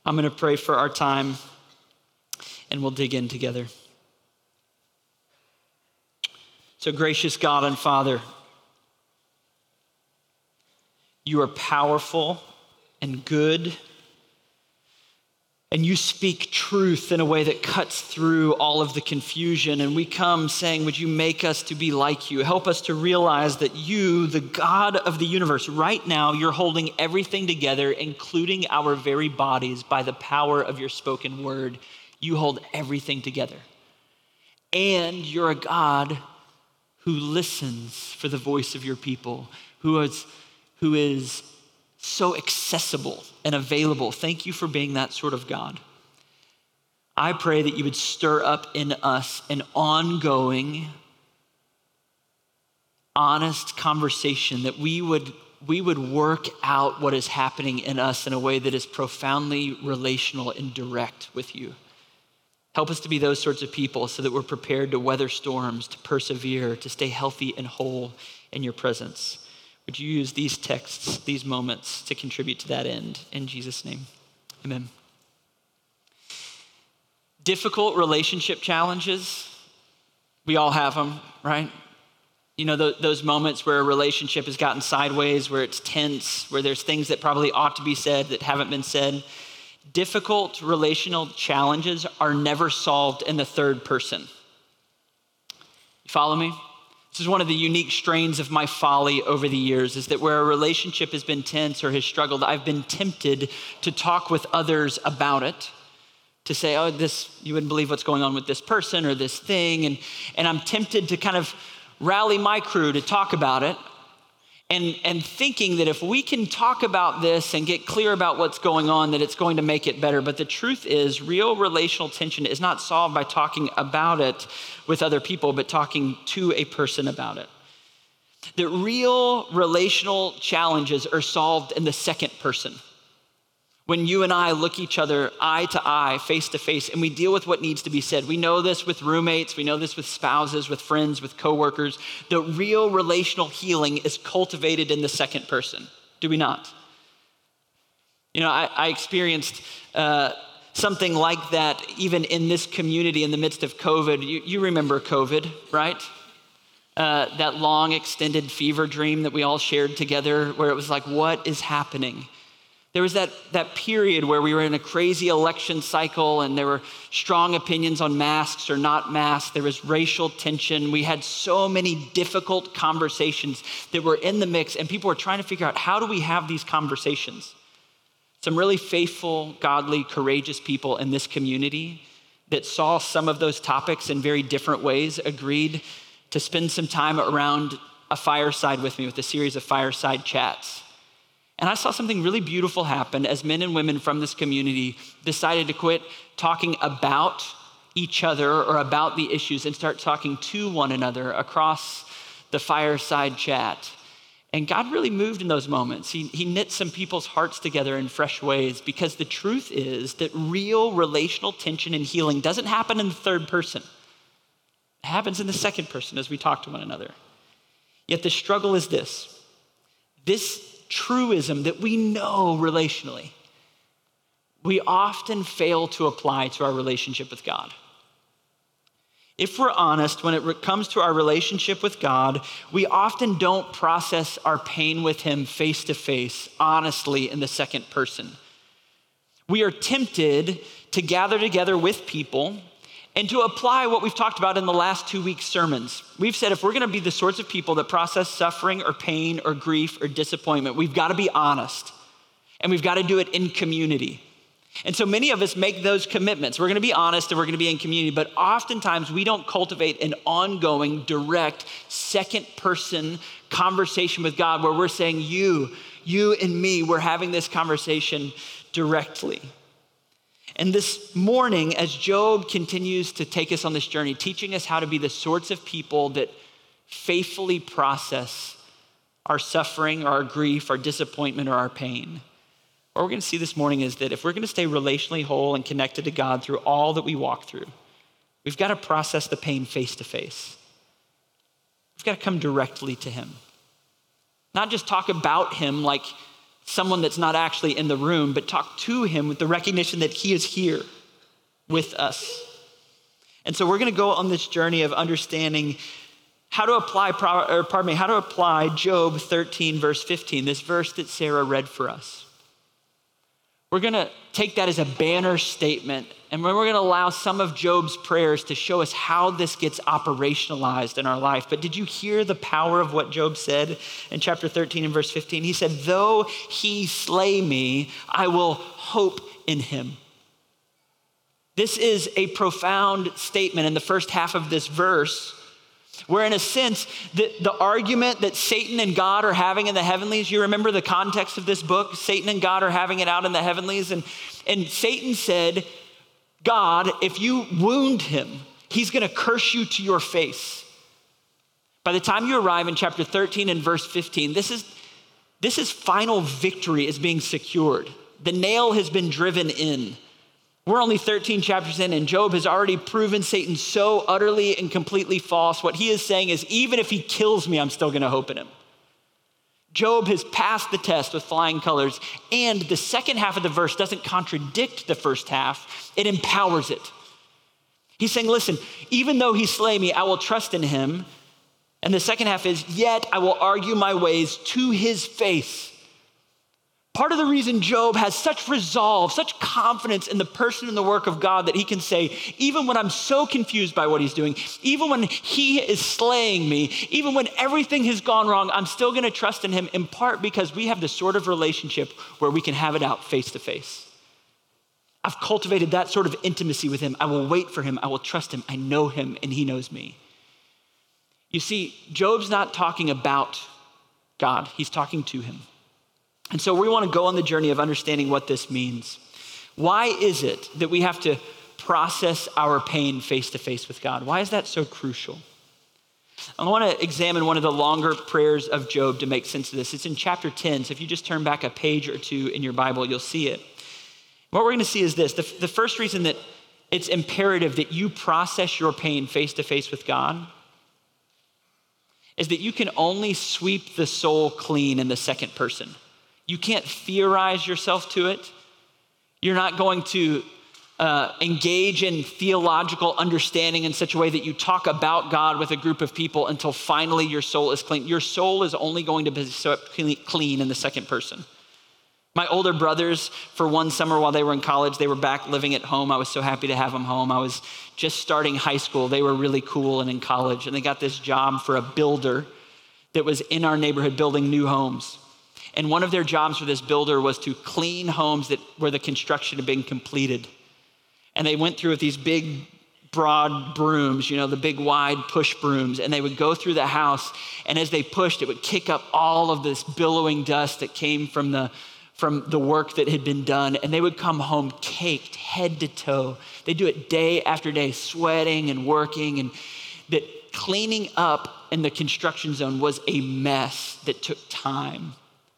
I'm going to pray for our time, and we'll dig in together. So gracious God and Father, you are powerful and good, and you speak truth in a way that cuts through all of the confusion. And we come saying, would you make us to be like you? Help us to realize that you, the God of the universe, right now, you're holding everything together, including our very bodies, by the power of your spoken word. You hold everything together. And you're a God who listens for the voice of your people, who is so accessible and available. Thank you for being that sort of God. I pray that you would stir up in us an ongoing, honest conversation, that we would work out what is happening in us in a way that is profoundly relational and direct with you. Help us to be those sorts of people so that we're prepared to weather storms, to persevere, to stay healthy and whole in your presence. Would you use these texts, these moments, to contribute to that end? In Jesus' name, amen. Difficult relationship challenges, we all have them, right? You know, those moments where a relationship has gotten sideways, where it's tense, where there's things that probably ought to be said that haven't been said. Difficult relational challenges are never solved in the third person. You follow me? This is one of the unique strains of my folly over the years, is that where a relationship has been tense or has struggled, I've been tempted to talk with others about it, to say, oh, you wouldn't believe what's going on with this person or this thing. And I'm tempted to kind of rally my crew to talk about it. And thinking that if we can talk about this and get clear about what's going on, that it's going to make it better. But the truth is, real relational tension is not solved by talking about it with other people, but talking to a person about it. The real relational challenges are solved in the second person. When you and I look each other eye to eye, face to face, and we deal with what needs to be said. We know this with roommates, we know this with spouses, with friends, with coworkers. The real relational healing is cultivated in the second person, do we not? You know, I experienced something like that even in this community in the midst of COVID. You remember COVID, right? That long extended fever dream that we all shared together, where it was like, what is happening? There was that period where we were in a crazy election cycle and there were strong opinions on masks or not masks. There was racial tension. We had so many difficult conversations that were in the mix, and people were trying to figure out, how do we have these conversations? Some really faithful, godly, courageous people in this community that saw some of those topics in very different ways agreed to spend some time around a fireside with me, with a series of fireside chats. And I saw something really beautiful happen as men and women from this community decided to quit talking about each other or about the issues and start talking to one another across the fireside chat. And God really moved in those moments. He knit some people's hearts together in fresh ways, because the truth is that real relational tension and healing doesn't happen in the third person. It happens in the second person as we talk to one another. Yet the struggle is this truism that we know relationally, we often fail to apply to our relationship with God. If we're honest, when it comes to our relationship with God, we often don't process our pain with him face to face, honestly, in the second person. We are tempted to gather together with people and to apply what we've talked about in the last 2 weeks' sermons. We've said if we're gonna be the sorts of people that process suffering or pain or grief or disappointment, we've gotta be honest, and we've gotta do it in community. And so many of us make those commitments. We're gonna be honest and we're gonna be in community, but oftentimes we don't cultivate an ongoing, direct, second person conversation with God where we're saying, you and me, we're having this conversation directly. And this morning, as Job continues to take us on this journey, teaching us how to be the sorts of people that faithfully process our suffering or our grief, our disappointment, or our pain, what we're gonna see this morning is that if we're gonna stay relationally whole and connected to God through all that we walk through, we've gotta process the pain face to face. We've gotta come directly to him. Not just talk about him like someone that's not actually in the room, but talk to him with the recognition that he is here with us. And so we're going to go on this journey of understanding how to apply Job 13, verse 15, this verse that Sarah read for us. We're going to take that as a banner statement, and we're going to allow some of Job's prayers to show us how this gets operationalized in our life. But did you hear the power of what Job said in chapter 13 and verse 15? He said, though he slay me, I will hope in him. This is a profound statement in the first half of this verse, where in a sense, the argument that Satan and God are having in the heavenlies, you remember the context of this book? Satan and God are having it out in the heavenlies. And Satan said, God, if you wound him, he's going to curse you to your face. By the time you arrive in chapter 13 and verse 15, this is final victory is being secured. The nail has been driven in. We're only 13 chapters in, and Job has already proven Satan so utterly and completely false. What he is saying is, even if he kills me, I'm still going to hope in him. Job has passed the test with flying colors, and the second half of the verse doesn't contradict the first half, it empowers it. He's saying, listen, even though he slay me, I will trust in him. And the second half is, yet I will argue my ways to his face. Part of the reason Job has such resolve, such confidence in the person and the work of God that he can say, even when I'm so confused by what he's doing, even when he is slaying me, even when everything has gone wrong, I'm still going to trust in him, in part because we have the sort of relationship where we can have it out face to face. I've cultivated that sort of intimacy with him. I will wait for him. I will trust him. I know him and he knows me. You see, Job's not talking about God. He's talking to him. And so we want to go on the journey of understanding what this means. Why is it that we have to process our pain face to face with God? Why is that so crucial? I want to examine one of the longer prayers of Job to make sense of this. It's in chapter 10. So if you just turn back a page or two in your Bible, you'll see it. What we're going to see is this. The first reason that it's imperative that you process your pain face to face with God is that you can only sweep the soul clean in the second person. You can't theorize yourself to it. You're not going to engage in theological understanding in such a way that you talk about God with a group of people until finally your soul is clean. Your soul is only going to be swept clean in the second person. My older brothers, for one summer while they were in college, they were back living at home. I was so happy to have them home. I was just starting high school. They were really cool and in college, and they got this job for a builder that was in our neighborhood building new homes. And one of their jobs for this builder was to clean homes where the construction had been completed. And they went through with these big, broad brooms, the big wide push brooms, and they would go through the house. And as they pushed, it would kick up all of this billowing dust that came from the work that had been done. And they would come home caked head to toe. They do it day after day, sweating and working. And that cleaning up in the construction zone was a mess that took time.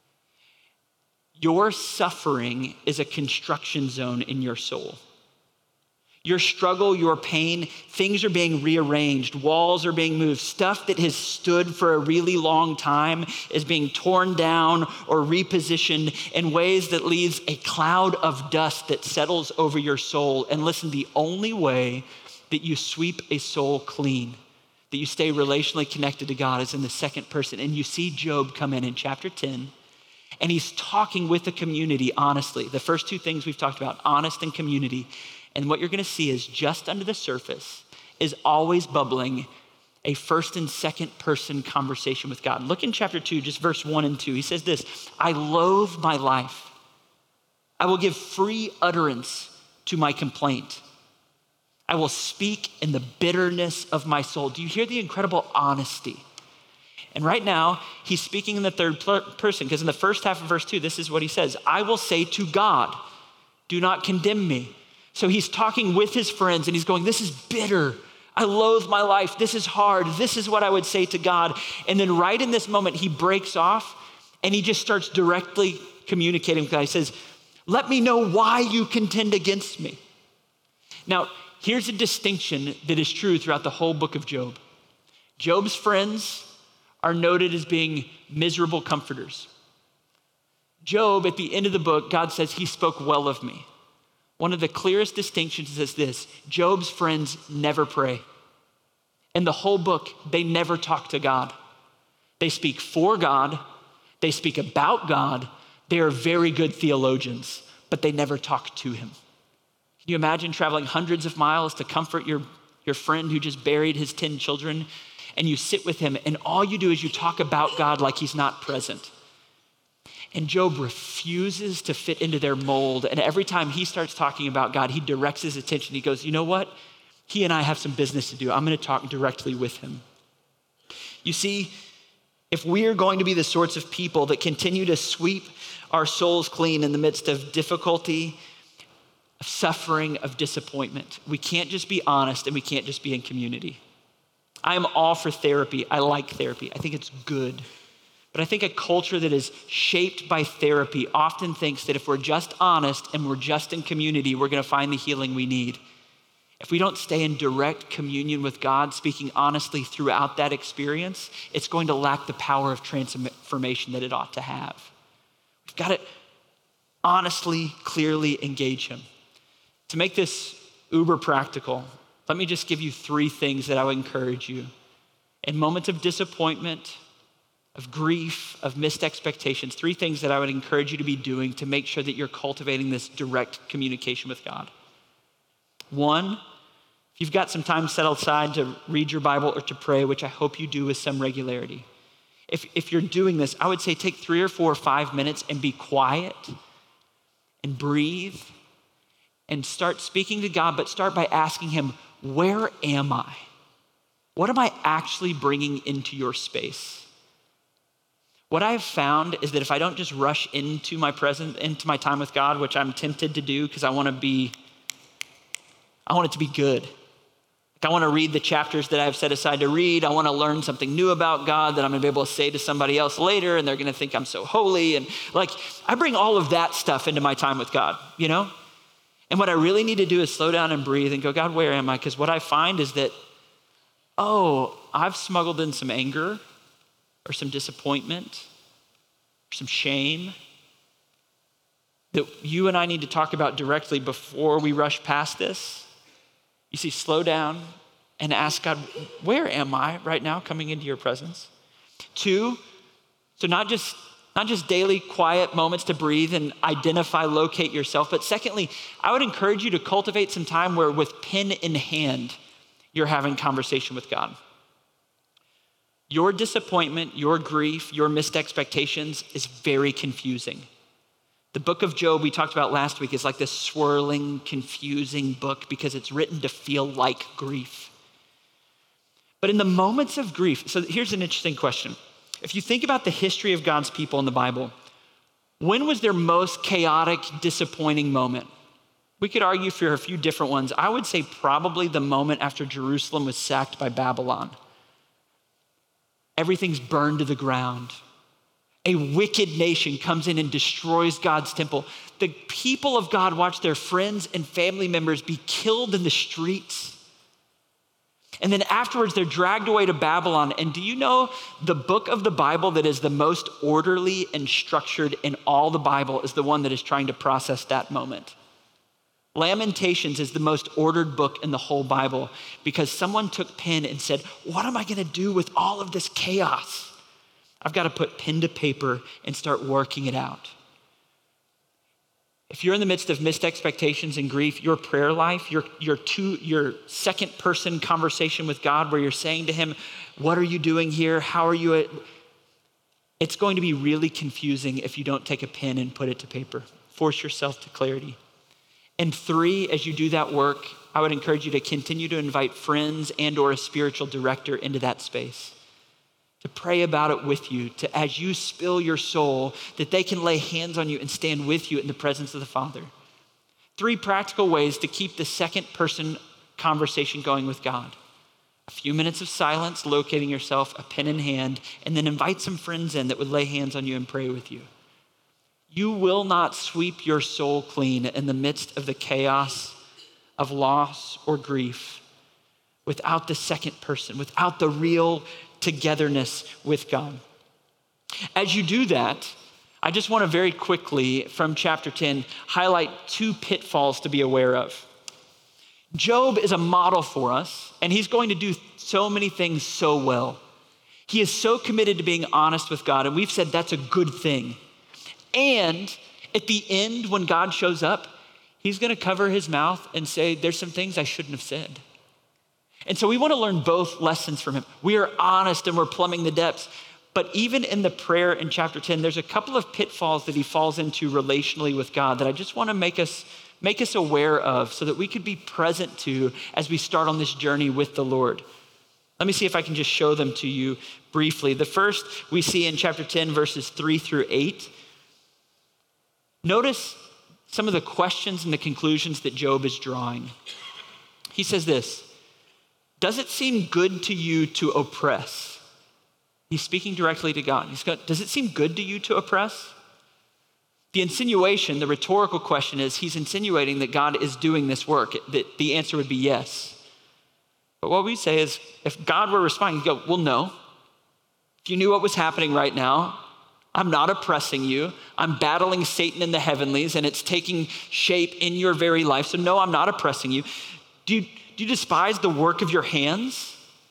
Your suffering is a construction zone in your soul. Your struggle, your pain, things are being rearranged, walls are being moved, stuff that has stood for a really long time is being torn down or repositioned in ways that leaves a cloud of dust that settles over your soul. And listen, the only way that you sweep a soul clean, that you stay relationally connected to God, is in the second person. And you see Job come in chapter 10, and he's talking with the community honestly. The first two things we've talked about, honest and community. And what you're going to see is just under the surface is always bubbling a first and second person conversation with God. Look in chapter 2, just verse 1 and 2. He says this, I loathe my life. I will give free utterance to my complaint. I will speak in the bitterness of my soul. Do you hear the incredible honesty? And right now, he's speaking in the third person, because in the first half of verse 2, this is what he says. I will say to God, do not condemn me. So he's talking with his friends and he's going, this is bitter. I loathe my life. This is hard. This is what I would say to God. And then right in this moment, he breaks off and he just starts directly communicating with God. He says, let me know why you contend against me. Now, here's a distinction that is true throughout the whole book of Job. Job's friends are noted as being miserable comforters. Job, at the end of the book, God says he spoke well of me. One of the clearest distinctions is this: Job's friends never pray. In the whole book, they never talk to God. They speak for God, they speak about God, they are very good theologians, but they never talk to him. Can you imagine traveling hundreds of miles to comfort your friend who just buried his 10 children, and you sit with him and all you do is you talk about God like he's not present? And Job refuses to fit into their mold. And every time he starts talking about God, he directs his attention. He goes, you know what? He and I have some business to do. I'm going to talk directly with him. You see, if we are going to be the sorts of people that continue to sweep our souls clean in the midst of difficulty, of suffering, of disappointment, we can't just be honest and we can't just be in community. I am all for therapy. I like therapy. I think it's good. But I think a culture that is shaped by therapy often thinks that if we're just honest and we're just in community, we're going to find the healing we need. If we don't stay in direct communion with God, speaking honestly throughout that experience, it's going to lack the power of transformation that it ought to have. We've got to honestly, clearly engage him. To make this uber practical, let me just give you 3 things that I would encourage you. In moments of disappointment, of grief, of missed expectations, 3 things that I would encourage you to be doing to make sure that you're cultivating this direct communication with God. 1, if you've got some time set aside to read your Bible or to pray, which I hope you do with some regularity. If you're doing this, I would say take 3 or 4 or 5 minutes and be quiet and breathe and start speaking to God, but start by asking him, where am I? What am I actually bringing into your space? What I've found is that if I don't just rush into my time with God, which I'm tempted to do because I want it to be good. I want to read the chapters that I've set aside to read. I want to learn something new about God that I'm going to be able to say to somebody else later, and they're going to think I'm so holy. And I bring all of that stuff into my time with God, you know? And what I really need to do is slow down and breathe and go, God, where am I? Because what I find is that, I've smuggled in some anger or some disappointment or some shame that you and I need to talk about directly before we rush past this. You see, slow down and ask God, where am I right now coming into your presence? 2, so not just daily quiet moments to breathe and identify, locate yourself, but secondly, I would encourage you to cultivate some time where with pen in hand, you're having conversation with God. Your disappointment, your grief, your missed expectations is very confusing. The book of Job we talked about last week is like this swirling, confusing book because it's written to feel like grief. But in the moments of grief, so here's an interesting question. If you think about the history of God's people in the Bible, when was their most chaotic, disappointing moment? We could argue for a few different ones. I would say probably the moment after Jerusalem was sacked by Babylon. Everything's burned to the ground. A wicked nation comes in and destroys God's temple. The people of God watch their friends and family members be killed in the streets. And then afterwards, they're dragged away to Babylon. And do you know the book of the Bible that is the most orderly and structured in all the Bible is the one that is trying to process that moment? Lamentations is the most ordered book in the whole Bible because someone took pen and said, what am I going to do with all of this chaos? I've got to put pen to paper and start working it out. If you're in the midst of missed expectations and grief, your prayer life, your second person conversation with God where you're saying to him, what are you doing here? How are you? It's going to be really confusing if you don't take a pen and put it to paper. Force yourself to clarity. And 3, as you do that work, I would encourage you to continue to invite friends and or a spiritual director into that space. To pray about it with you, to as you spill your soul, that they can lay hands on you and stand with you in the presence of the Father. 3 practical ways to keep the second person conversation going with God. A few minutes of silence, locating yourself, a pen in hand, and then invite some friends in that would lay hands on you and pray with you. You will not sweep your soul clean in the midst of the chaos of loss or grief without the second person, without the real togetherness with God. As you do that, I just want to very quickly, from chapter 10, highlight two pitfalls to be aware of. Job is a model for us, and he's going to do so many things so well. He is so committed to being honest with God, and we've said that's a good thing. And at the end, when God shows up, he's going to cover his mouth and say, there's some things I shouldn't have said. And so we want to learn both lessons from him. We are honest and we're plumbing the depths. But even in the prayer in chapter 10, there's a couple of pitfalls that he falls into relationally with God that I just want to make us aware of so that we could be present to as we start on this journey with the Lord. Let me see if I can just show them to you briefly. The first we see in chapter 10, verses 3-8. Notice some of the questions and the conclusions that Job is drawing. He says this, does it seem good to you to oppress? He's speaking directly to God. Does it seem good to you to oppress? The insinuation, the rhetorical question is, he's insinuating that God is doing this work, that the answer would be yes. But what we say is, if God were responding, he'd go, well, no. If you knew what was happening right now, I'm not oppressing you. I'm battling Satan in the heavenlies, and it's taking shape in your very life. So no, I'm not oppressing you. Do you despise the work of your hands?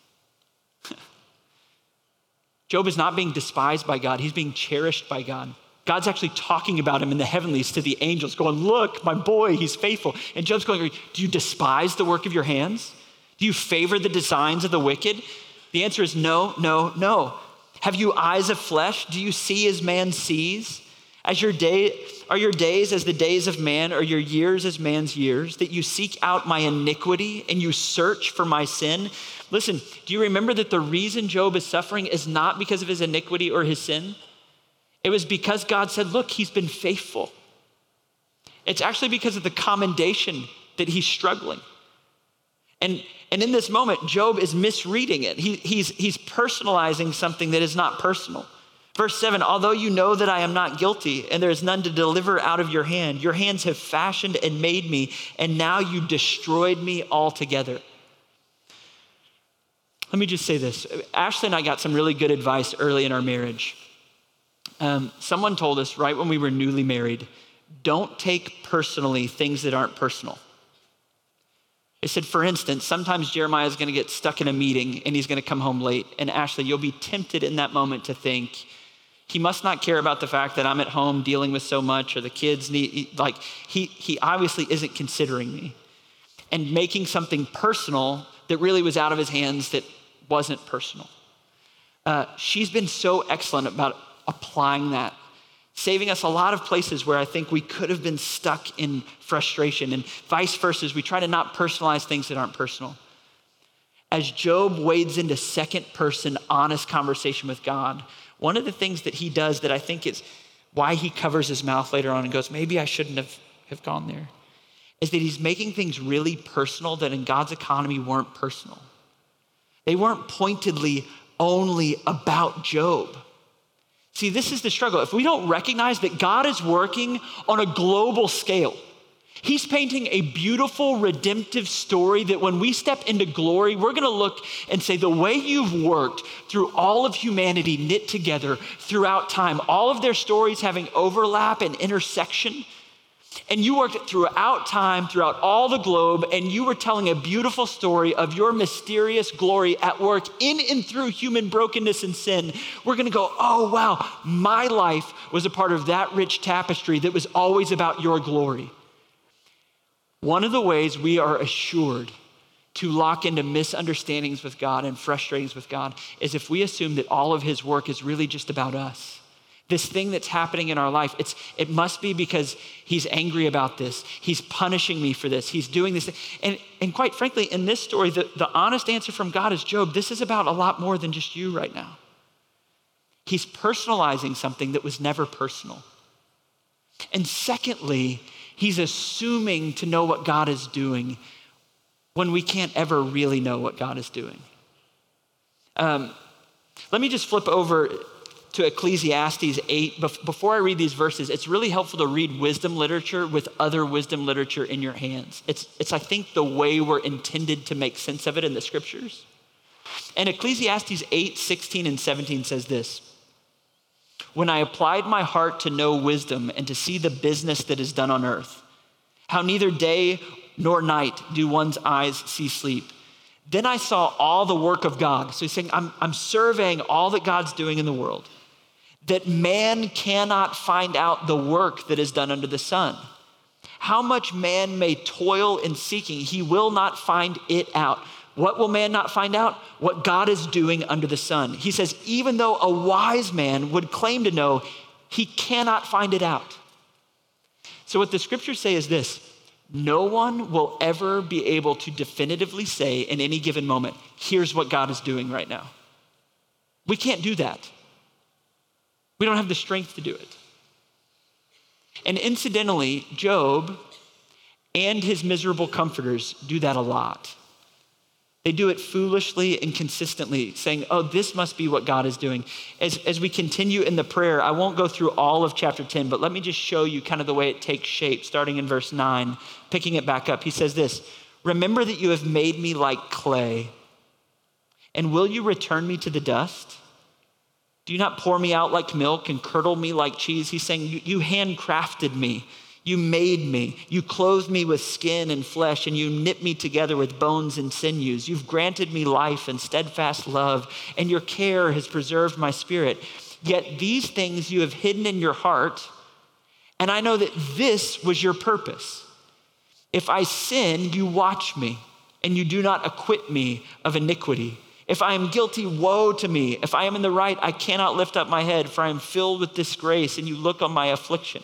Job is not being despised by God. He's being cherished by God. God's actually talking about him in the heavenlies to the angels, going, look, my boy, he's faithful. And Job's going, do you despise the work of your hands? Do you favor the designs of the wicked? The answer is no, no, no. Have you eyes of flesh? Do you see as man sees? Are your days as the days of man, or your years as man's years, that you seek out my iniquity and you search for my sin? Listen, do you remember that the reason Job is suffering is not because of his iniquity or his sin? It was because God said, look, he's been faithful. It's actually because of the commendation that he's struggling. And in this moment, Job is misreading it. He's personalizing something that is not personal. Verse 7, although you know that I am not guilty and there is none to deliver out of your hands have fashioned and made me, and now you destroyed me altogether. Let me just say this. Ashley and I got some really good advice early in our marriage. Someone told us right when we were newly married, don't take personally things that aren't personal. They said, for instance, sometimes Jeremiah is going to get stuck in a meeting and he's going to come home late. And Ashley, you'll be tempted in that moment to think, he must not care about the fact that I'm at home dealing with so much, or the kids need, he obviously isn't considering me. And making something personal that really was out of his hands that wasn't personal. She's been so excellent about applying that, saving us a lot of places where I think we could have been stuck in frustration, and vice versa, as we try to not personalize things that aren't personal. As Job wades into second person honest conversation with God, one of the things that he does that I think is why he covers his mouth later on and goes, maybe I shouldn't have gone there, is that he's making things really personal that in God's economy weren't personal. They weren't pointedly only about Job. See, this is the struggle. If we don't recognize that God is working on a global scale, he's painting a beautiful redemptive story that when we step into glory, we're going to look and say, the way you've worked through all of humanity knit together throughout time, all of their stories having overlap and intersection, and you worked throughout time, throughout all the globe, and you were telling a beautiful story of your mysterious glory at work in and through human brokenness and sin. We're gonna go, oh wow, my life was a part of that rich tapestry that was always about your glory. One of the ways we are assured to lock into misunderstandings with God and frustrations with God is if we assume that all of his work is really just about us. This thing that's happening in our life, it must be because he's angry about this. He's punishing me for this. He's doing this. And quite frankly, in this story, the honest answer from God is, Job, this is about a lot more than just you right now. He's personalizing something that was never personal. And secondly, he's assuming to know what God is doing when we can't ever really know what God is doing. Let me just flip over to Ecclesiastes 8. Before I read these verses, it's really helpful to read wisdom literature with other wisdom literature in your hands. It's I think, the way we're intended to make sense of it in the scriptures. And Ecclesiastes 8, 16 and 17 says this: when I applied my heart to know wisdom and to see the business that is done on earth, how neither day nor night do one's eyes see sleep. Then I saw all the work of God. So he's saying, I'm surveying all that God's doing in the world, that man cannot find out the work that is done under the sun. How much man may toil in seeking, he will not find it out. What will man not find out? What God is doing under the sun. He says, even though a wise man would claim to know, he cannot find it out. So what the scriptures say is this: no one will ever be able to definitively say in any given moment, here's what God is doing right now. We can't do that. We don't have the strength to do it. And incidentally, Job and his miserable comforters do that a lot. They do it foolishly and consistently, saying, oh, this must be what God is doing. As we continue in the prayer, I won't go through all of chapter 10, but let me just show you kind of the way it takes shape, starting in verse 9, picking it back up. He says this: remember that you have made me like clay, and will you return me to the dust? Do you not pour me out like milk and curdle me like cheese? He's saying, you handcrafted me. You made me. You clothed me with skin and flesh, and you knit me together with bones and sinews. You've granted me life and steadfast love, and your care has preserved my spirit. Yet these things you have hidden in your heart, and I know that this was your purpose. If I sin, you watch me, and you do not acquit me of iniquity. If I am guilty, woe to me. If I am in the right, I cannot lift up my head, for I am filled with disgrace, and you look on my affliction.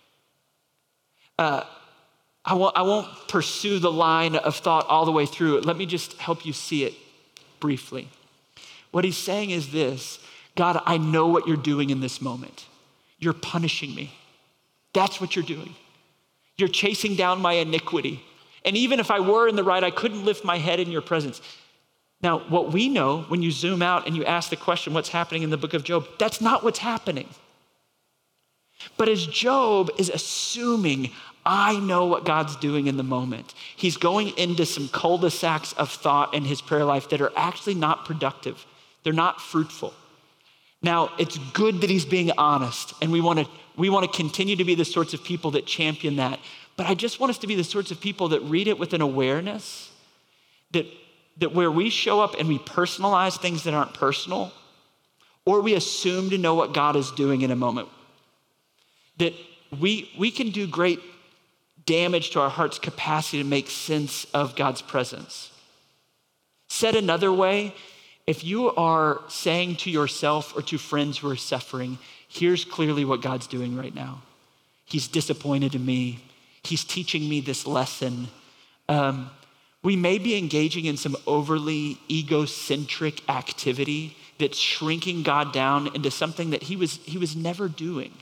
I won't pursue the line of thought all the way through it. Let me just help you see it briefly. What he's saying is this: God, I know what you're doing in this moment. You're punishing me. That's what you're doing. You're chasing down my iniquity. And even if I were in the right, I couldn't lift my head in your presence. Now, what we know when you zoom out and you ask the question, what's happening in the book of Job? That's not what's happening. But as Job is assuming, I know what God's doing in the moment, he's going into some cul-de-sacs of thought in his prayer life that are actually not productive. They're not fruitful. Now, it's good that he's being honest, and we want to continue to be the sorts of people that champion that. But I just want us to be the sorts of people that read it with an awareness that where we show up and we personalize things that aren't personal, or we assume to know what God is doing in a moment, that we can do great damage to our heart's capacity to make sense of God's presence. Said another way, if you are saying to yourself or to friends who are suffering, here's clearly what God's doing right now. He's disappointed in me. He's teaching me this lesson. We may be engaging in some overly egocentric activity that's shrinking God down into something that he was never doing.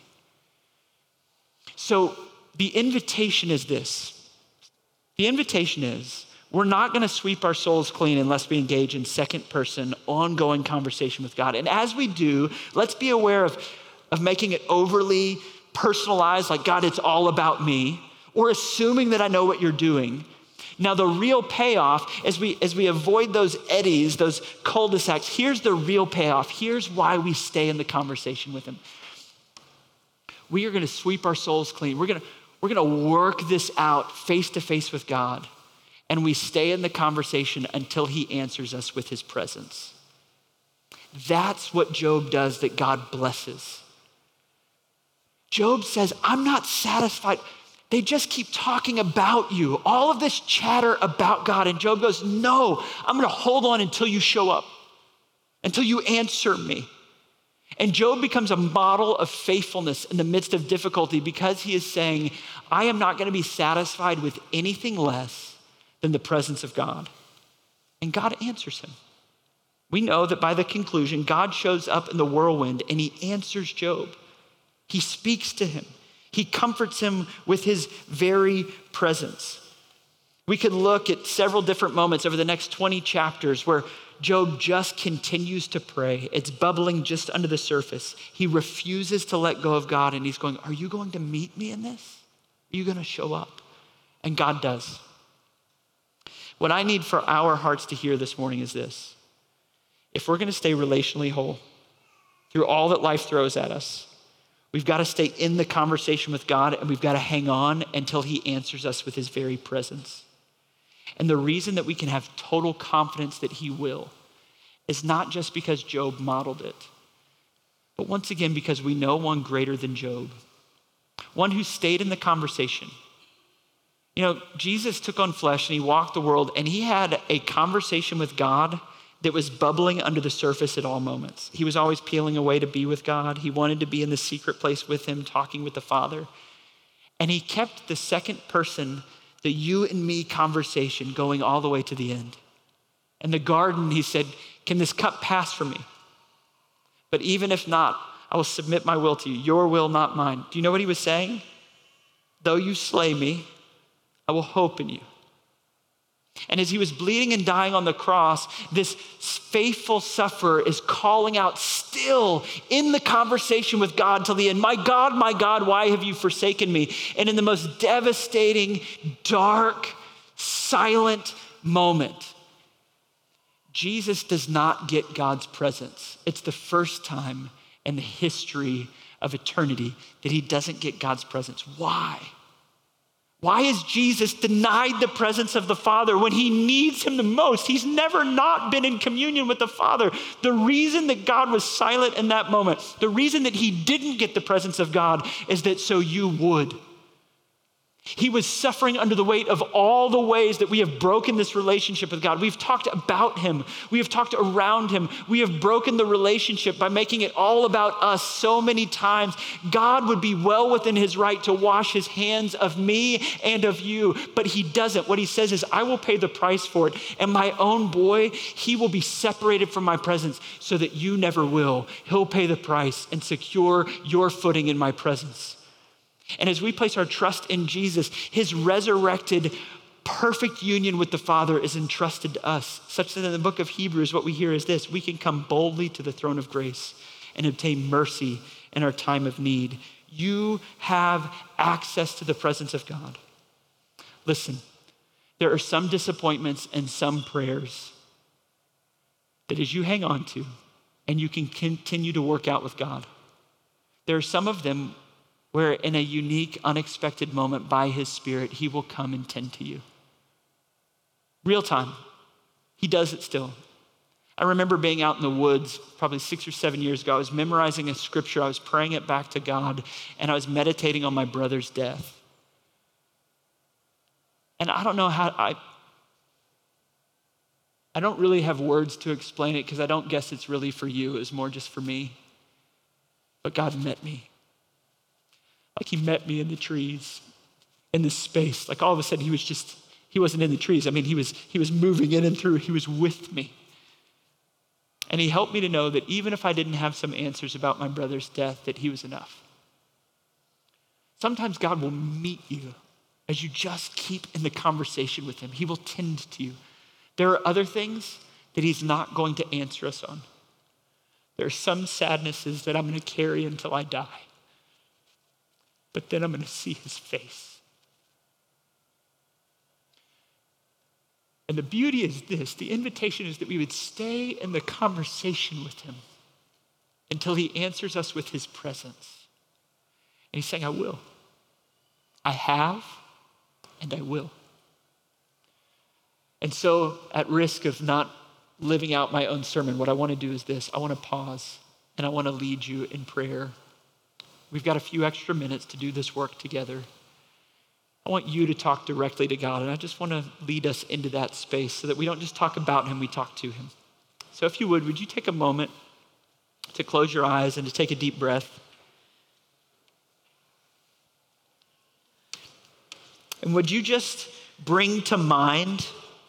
So the invitation is this. The invitation is, we're not going to sweep our souls clean unless we engage in second person, ongoing conversation with God. And as we do, let's be aware of making it overly personalized, like, God, it's all about me, or assuming that I know what you're doing. Now, the real payoff, as we avoid those eddies, those cul-de-sacs, here's the real payoff. Here's why we stay in the conversation with him. We are going to sweep our souls clean. We're going to work this out face to face with God, and we stay in the conversation until he answers us with his presence. That's what Job does that God blesses. Job says, I'm not satisfied. They just keep talking about you. All of this chatter about God. And Job goes, no, I'm going to hold on until you show up, until you answer me. And Job becomes a model of faithfulness in the midst of difficulty because he is saying, I am not going to be satisfied with anything less than the presence of God. And God answers him. We know that by the conclusion, God shows up in the whirlwind and he answers Job. He speaks to him. He comforts him with his very presence. We could look at several different moments over the next 20 chapters where Job just continues to pray. It's bubbling just under the surface. He refuses to let go of God, and he's going, are you going to meet me in this? Are you going to show up? And God does. What I need for our hearts to hear this morning is this. If we're going to stay relationally whole through all that life throws at us, We've got to stay in the conversation with God, and we've got to hang on until he answers us with his very presence. And the reason that we can have total confidence that he will is not just because Job modeled it, but once again, because we know one greater than Job, one who stayed in the conversation. You know, Jesus took on flesh and he walked the world, and he had a conversation with God that was bubbling under the surface at all moments. He was always peeling away to be with God. He wanted to be in the secret place with him, talking with the Father. And he kept the second person, the you and me conversation, going all the way to the end. In the garden, he said, can this cup pass from me? But even if not, I will submit my will to you. Your will, not mine. Do you know what he was saying? Though you slay me, I will hope in you. And as he was bleeding and dying on the cross, this faithful sufferer is calling out still in the conversation with God till the end, my God, why have you forsaken me? And in the most devastating, dark, silent moment, Jesus does not get God's presence. It's the first time in the history of eternity that he doesn't get God's presence. Why? Why is Jesus denied the presence of the Father when he needs him the most? He's never not been in communion with the Father. The reason that God was silent in that moment, the reason that he didn't get the presence of God is that so you would. He was suffering under the weight of all the ways that we have broken this relationship with God. We've talked about him. We have talked around him. We have broken the relationship by making it all about us so many times. God would be well within his right to wash his hands of me and of you, but he doesn't. What he says is, I will pay the price for it. And my own boy, he will be separated from my presence so that you never will. He'll pay the price and secure your footing in my presence. And as we place our trust in Jesus, his resurrected, perfect union with the Father is entrusted to us, such that in the book of Hebrews, what we hear is this: we can come boldly to the throne of grace and obtain mercy in our time of need. You have access to the presence of God. Listen, there are some disappointments and some prayers that as you hang on to and you can continue to work out with God, there are some of them where in a unique, unexpected moment by his Spirit, he will come and tend to you. Real time. He does it still. I remember being out in the woods probably 6 or 7 years ago. I was memorizing a scripture. I was praying it back to God, and I was meditating on my brother's death. And I don't know how, I don't really have words to explain it because I don't guess it's really for you. It was more just for me. But God met me. Like he met me in the trees, in this space. Like all of a sudden he wasn't in the trees. I mean, he was moving in and through. He was with me. And he helped me to know that even if I didn't have some answers about my brother's death, that he was enough. Sometimes God will meet you as you just keep in the conversation with him. He will tend to you. There are other things that he's not going to answer us on. There are some sadnesses that I'm going to carry until I die. But then I'm going to see his face. And the beauty is this, the invitation is that we would stay in the conversation with him until he answers us with his presence. And he's saying, I will. I have, and I will. And so at risk of not living out my own sermon, what I want to do is this. I want to pause and I want to lead you in prayer. We've got a few extra minutes to do this work together. I want you to talk directly to God, and I just want to lead us into that space so that we don't just talk about him, we talk to him. So if you would you take a moment to close your eyes and to take a deep breath? And would you just bring to mind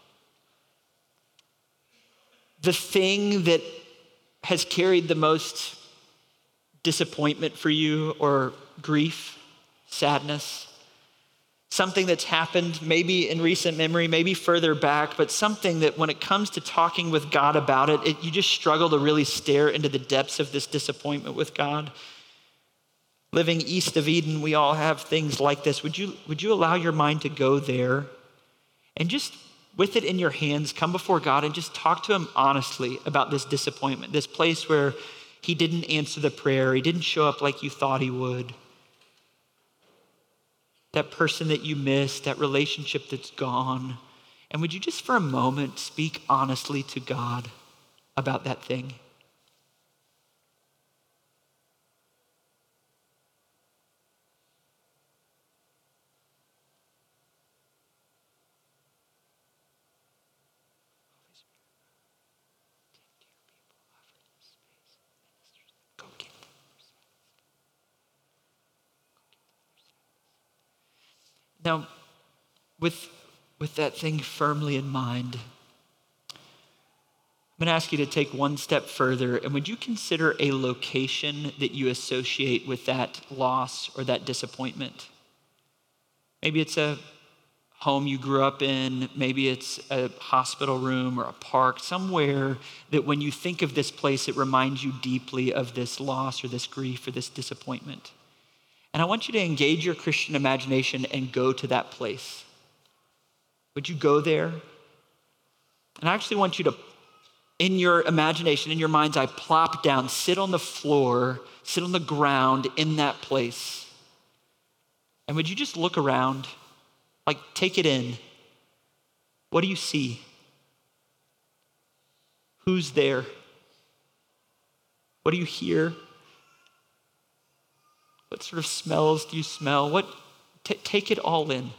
the thing that has carried the most disappointment for you, or grief, sadness, something that's happened maybe in recent memory, maybe further back, but something that when it comes to talking with God about it, you just struggle to really stare into the depths of this disappointment with God. Living east of Eden, we all have things like this. Would you allow your mind to go there and just with it in your hands, come before God and just talk to him honestly about this disappointment, this place where he didn't answer the prayer, he didn't show up like you thought he would. That person that you missed, that relationship that's gone. And would you just for a moment speak honestly to God about that thing? Now, with that thing firmly in mind, I'm going to ask you to take one step further, and would you consider a location that you associate with that loss or that disappointment? Maybe it's a home you grew up in, maybe it's a hospital room or a park, somewhere that when you think of this place, it reminds you deeply of this loss or this grief or this disappointment. And I want you to engage your Christian imagination and go to that place. Would you go there? And I actually want you to, in your imagination, in your mind's eye, plop down, sit on the floor, sit on the ground in that place. And would you just look around, like take it in? What do you see? Who's there? What do you hear? What sort of smells do you smell? Take it all in.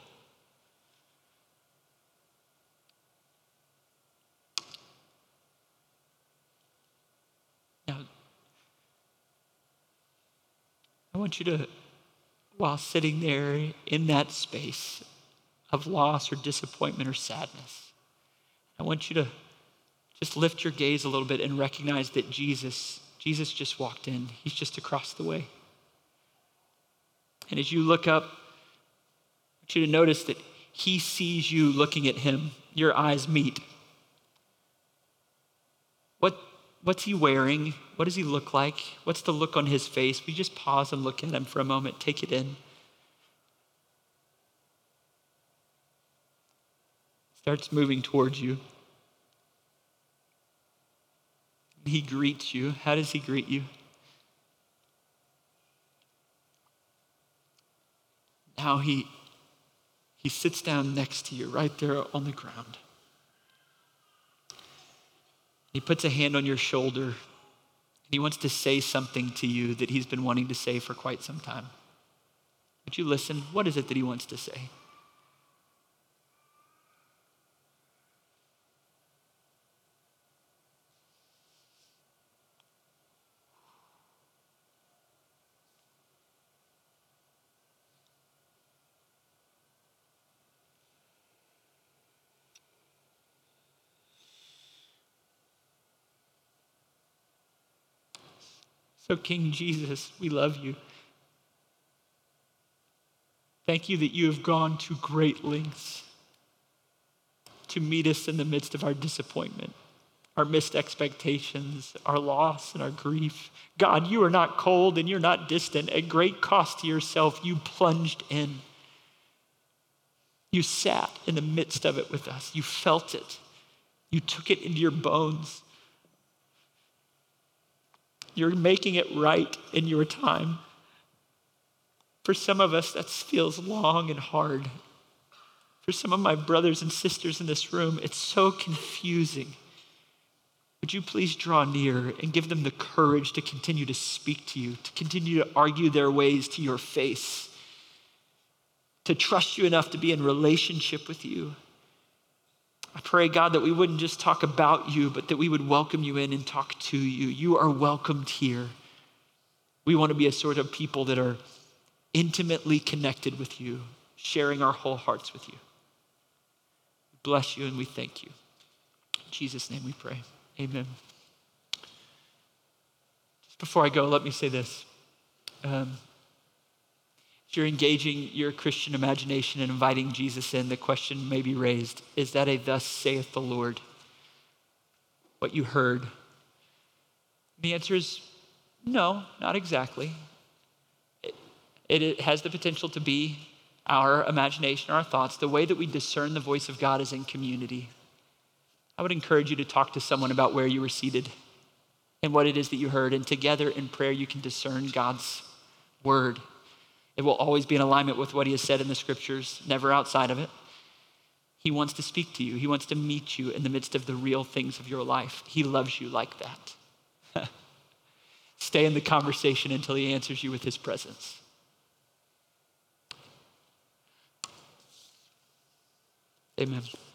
Now, I want you to, while sitting there in that space of loss or disappointment or sadness, I want you to just lift your gaze a little bit and recognize that Jesus just walked in. He's just across the way. And as you look up, I want you to notice that he sees you looking at him. Your eyes meet. What's he wearing? What does he look like? What's the look on his face? We just pause and look at him for a moment, take it in. Starts moving towards you. He greets you. How does he greet you? Now he sits down next to you right there on the ground. He puts a hand on your shoulder and he wants to say something to you that he's been wanting to say for quite some time. Would you listen? What is it that he wants to say? So King Jesus, we love you. Thank you that you have gone to great lengths to meet us in the midst of our disappointment, our missed expectations, our loss, and our grief. God, you are not cold and you're not distant. At great cost to yourself, you plunged in. You sat in the midst of it with us. You felt it. You took it into your bones. You're making it right in your time. For some of us, that feels long and hard. For some of my brothers and sisters in this room, it's so confusing. Would you please draw near and give them the courage to continue to speak to you, to continue to argue their ways to your face, to trust you enough to be in relationship with you. I pray, God, that we wouldn't just talk about you, but that we would welcome you in and talk to you. You are welcomed here. We want to be a sort of people that are intimately connected with you, sharing our whole hearts with you. We bless you and we thank you. In Jesus' name we pray. Amen. Just before I go, let me say this. If you're engaging your Christian imagination and inviting Jesus in, the question may be raised, is that a thus saith the Lord? What you heard? The answer is no, not exactly. It has the potential to be our imagination, our thoughts. The way that we discern the voice of God is in community. I would encourage you to talk to someone about where you were seated. in what it is that you heard. And together in prayer, you can discern God's word. It will always be in alignment with what he has said in the scriptures, never outside of it. He wants to speak to you. He wants to meet you in the midst of the real things of your life. He loves you like that. Stay in the conversation until he answers you with his presence. Amen.